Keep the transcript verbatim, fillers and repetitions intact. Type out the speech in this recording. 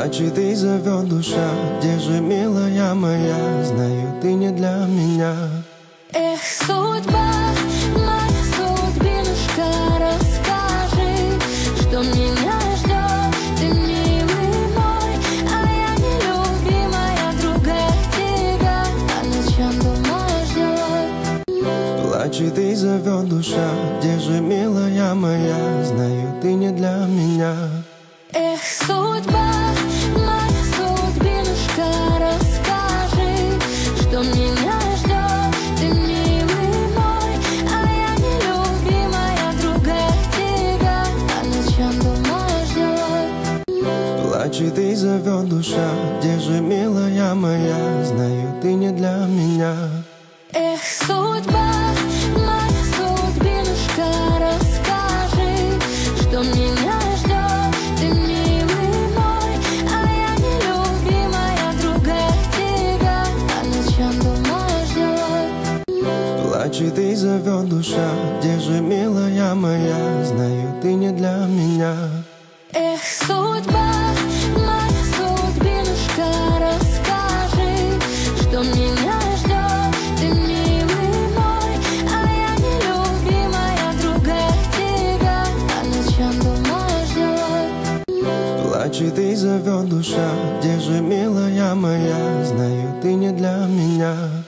Плачет и зовет душа, где же, милая моя? Знаю, ты не для меня. Эх, судьба, моя судьбинушка, расскажи, что меня ждет. Ты милый мой, а я нелюбимая, другая тебя по ночам дома ждет. Плачет и зовет душа, где же, милая моя? Знаю, ты не для меня. Эх, судьба, моя судьбинушка, расскажи, что меня ждет. Ты милый мой, а я нелюбимая, другая тебя по ночам дома ждет. Плачет и зовет душа, где же, милая моя? Знаю, ты не для меня. Эх, судьба, моя судьбинушка, расскажи, что меня ждет. Ты милый мой, а я нелюбимая, другая тебя по ночам дома ждет. Плачет и зовет душа, где же, милая моя? Знаю, ты не для меня. Эх, судьба, моя судьбинушка, расскажи, что меня ждет. Ты милый мой, а я нелюбимая, другая тебя по ночам дома ждет. Плачет и зовет душа, где же, милая моя? Знаю, ты не для меня.